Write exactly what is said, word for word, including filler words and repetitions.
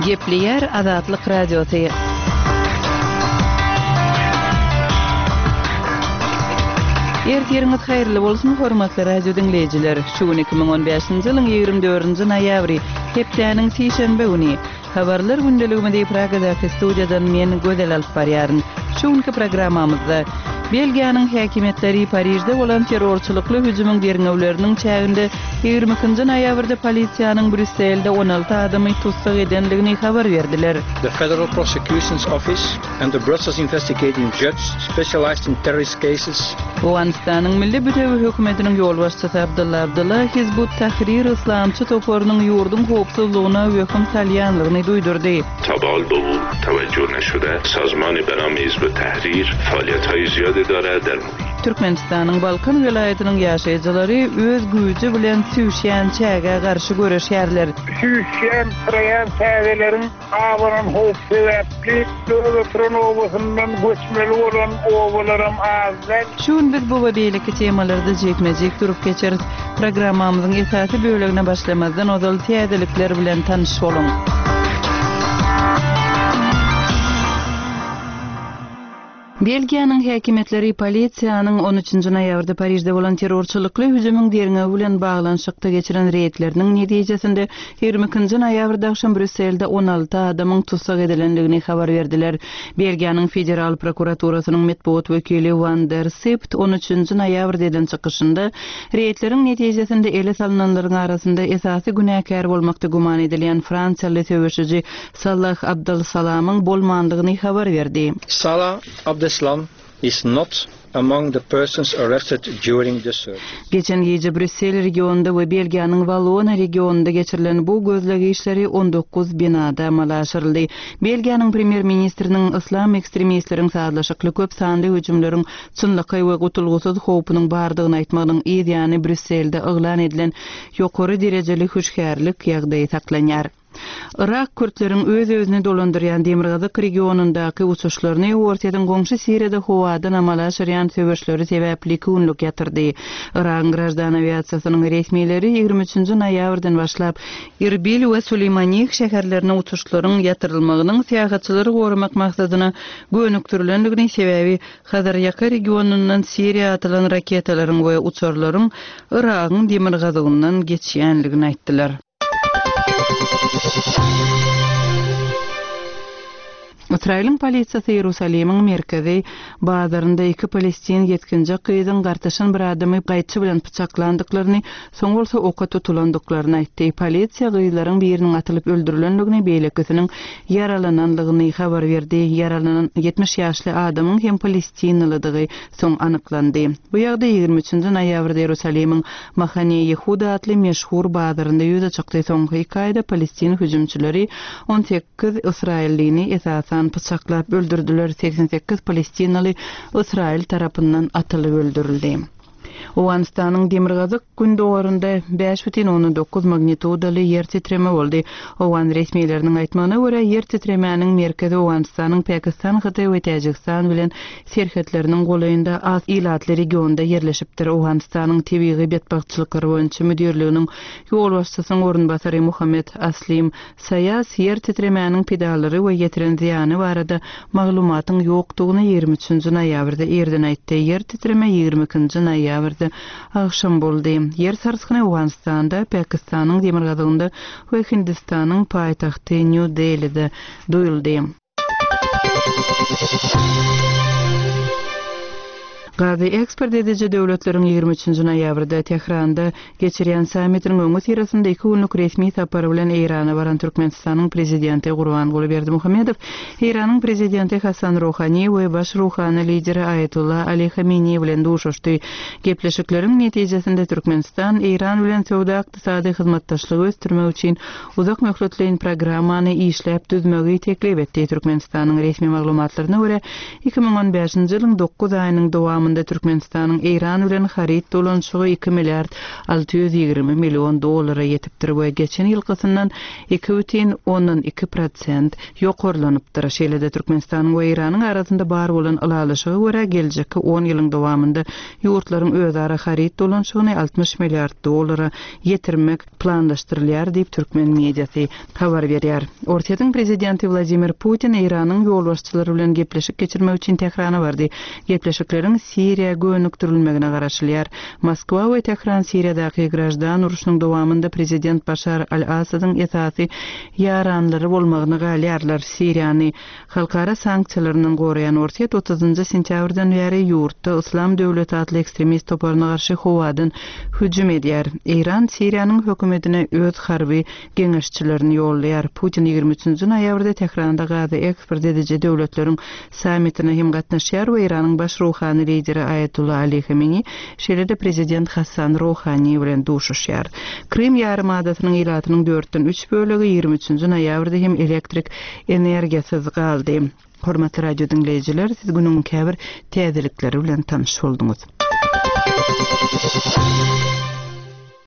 Gepleyer Azatlyk Radiosu. Ertiriniz hayırlı bolsun hormatly radio dinleyijiler. Şu iki ming on beşinji ýylyň ýygrimi dördünji noýabry, hepdeniň seşembe güni. Habarlar gündeliginde Pragadaky studiýadan men Gödel alyp barýaryn. Şuňky programmamyzda Belgiýanyň häkimetleri Parijde bolan terrorçylykly hüjümüň derňewleriniň çäginde ýygrimi ikinji noýabrda polisiýanyň Brüsselde on alty adamy tutsak edenligini habar berdiler. The Federal Prosecution's Office and the Brussels Investigating Judge specialized in terrorist cases. Owganistanyň milli bütewi hökümetiniň ýol başçysy Abdullah Abdullah Hizbut Tahrir Islamçy toparynyň ýurdun howpsuzlygyna hökm salýanlygyny duýdurdy. Tabal bu tawajjuh näşde sazmany berami Hizbut Tahrir faaliýetleri ziyade dara der. Türkmenistanyň Balkan welaýatynyň ýaşaýjylary öz güýji bilen süýşýän çäge garşy göreşýärler. Süýşýän traýan çägeleriň awaran howpsuzlygy döwletiniň göçmeli bolan owalaram azdan. Şun biz bu beýleki temalarda jekmejek durup geçeriz. Programmamyzyň esasy bölegine başlamazdan ozal täzelikler bilen tanyş bolun. Belgiýanyň häkimetleri polisiýanyň on üçinji noýabrda Parijde bolan terrorçylykly hüjümüň derňewi bilen baglanşykda geçiren reýtleriniň netijesinde ýygrimi ikinji noýabrda akşam Brüsselde on alty adamyň tutsak edilenligini habar berdiler. Belgiýanyň federal prokuraturasynyň medpuat wekili Van der Sept on üçinji noýabrda eden çykyşynda reýtleriň netijesinde ele salynanlaryň arasynda esasy günäkär bolmakda guman edilen Fransiýaly söwüşçi Salah Abdel-Salamyň bolmandygyny habar berdi. Salah Abdel Islam is not among the persons arrested during the search. Geçen gece Brüssel regionunda we Belgiýanyň Valona regionunda geçirilen bu gözlegi işleri on dokuz binada amalaşyryldy. Belgiýanyň premier ministriniň islam ekstremistleriň sadlaşykly köp sanly hüjümleriň çynlyky we gutulgusyz howpynyň bardygyny aýtmagyň ýa-ni Brüsselde yglan edilen ýokary derejeli hüşgärlik ýagdaýy saklanýar. Irak Kürtleriň öz-özüni dolandyrýan Demirgazyk regionundaky uçuşlaryny ortadan goňşy Siriýada howadan amalaşyrýan söwüşleri sebäpli günlük ýatyrdy. Irak graždan aviasiýasynyň resmiýetleri ýygrimi üçinji noýabrdan başlap Irbil we Süleymaniyk şäherlerine uçuşlaryň ýatyrylmagynyň syýahatçylary gorumak maksadyna gönüktirilendigini sebäbi Hazarýaka regionundan Siriýa atylan raketalaryň we uçurlaryň Irakyň Demirgazygyndan geçýänligini aýtdylar. İsrail'in polisiýasy Ýerusalemiň merkezi bazarynda iki palestin yetkinji gyzyň gartaşan bir adamy gaýtçy bilen pyçaklandyklaryny, soň bolsa oka tutulandyklaryny aýtdy. Polisiýa gyzlaryň biriniň atylyp öldürilendigini, beýlekisiniň yaralananlygyny habar berdi. Yaralanan yetmiş ýaşly adamyň hem palestinlydygy soň anyklandy. Bu ýagda ýygrimi üçinji noýabrda Ýerusalemiň Mahane Yehuda atly meşhur bazarynda ýüze çykdy. Soňky iki aýda palestin hüjümçileri on sekiz israillini esasan pyçaklap öldürdüler. seksen sekiz palestinaly Israil tarapyndan atylyp öldürildi. Owganistanyň Demirgazyk gündogarynda beş бүтүн on dokuz magnitudaly ýer titreme boldy. Owgan resmiýetleriniň aýtmagyna görä, ýer titremäniň merkezi Owganistanyň Pakistan, Hyty we Täjikistan bilen serhetleriniň golayynda az ilatly regionda ýerleşipdir. Owganistanyň tebii betbagtçylyklary boýunça müdirliginiň ýol başçysynyň orunbasary Muhammed Aslim Sayas ýer titremäniň pedallary we ýetiren ziýany barada maglumatyň ýokdugyny ýygrimi üçinji noýabrda erden aýtdy. Ýer titreme ýygrimi ikinji noýabrda akşam boldy. Yer sarskyny Owganistanda, Pakistanyň Demirgazygynda we Hindistanyň paýtagty New Delhi'de duýuldy. Gazi ekspert edici döwletleriň ýygrimi üçinji noýabrda Tehranda geçirýän sammitiň öňü sirasynda iki günlük resmi sapary bilen Eýrana baran Türkmenistanyň prezidenti Gurbanguly Berdimuhammedow, Eýranyň prezidenti Hasan Rouhani we baş ruhany lideri Ayatullah Ali Khamenei bilen duşuşdy. Gepleşikleriň netijesinde Türkmenistan Eýran bilen söwda ykdysady hyzmatdaşlygy östürmek üçin uzak möhletleýän programmany işläp düzmegi teklip etdi. Türkmenistanyň resmi maglumatlaryna görä iki ming on beşinji ýylyň dokuz aýynyň dowamy dowamında Türkmenistanyň Iran bilen harit dolanşygy iki milliard alty ýüz ýigirme million dollara ýetipdir we geçen ýylgysyndan iki butun ondan iki prosent ýokarlanypdyr. Şeýlede Türkmenistanyň we Iranyň arasynda bar bolan ylalaşyga görä geljeki on ýylyň dowamında ýurtlaryň özara harit dolanşygyny altmış milliard dollara ýetirmek planlaşdyrylýar diýip türkmen mediasy habar berýär. Ortaýatyň prezidenti Vladimir Putin Iranyň ýolbaşçylary bilen gepleşik geçirmek üçin Tehrana bardy. Gepleşikleriň Siriýa gönükdirilmegine garaşylýar. Moskwa we Tehran Siriýadaky grajdan uruşynyň dowamında prezident Bashar al-Asadyň esasy ýaranlary bolmagyny galýarlar. Siriýany halkara sanksiýalarynyň gorayan ortaýat otuzynjy sentýabrdan beri ýurtda Islam döwleti adly ekstremist toplaryna garşy howadan hüjüm edýär. Iran Siriýanyň hökümetine öz harby geňeşçilerini ýollar. Putin ýygrimi üçünji noýabrda Tehranda gazy ekspert edici döwletleriň sammitine hem gatnaşýar we Iranyň baş ruhany lideri Ayatullah Ali Khamenei şeýlede prezident Hasan Rouhani bilen duşuşýar. Krim ýarymadasynyň ilatynyň dörtden üç bölegi ýygrimi üçünji noýabrda hem elektrik energiýasyz galdy. Hormatly radio dinleýijiler, siz günüň käbir täzelikleri bilen tanyş bolduňuz.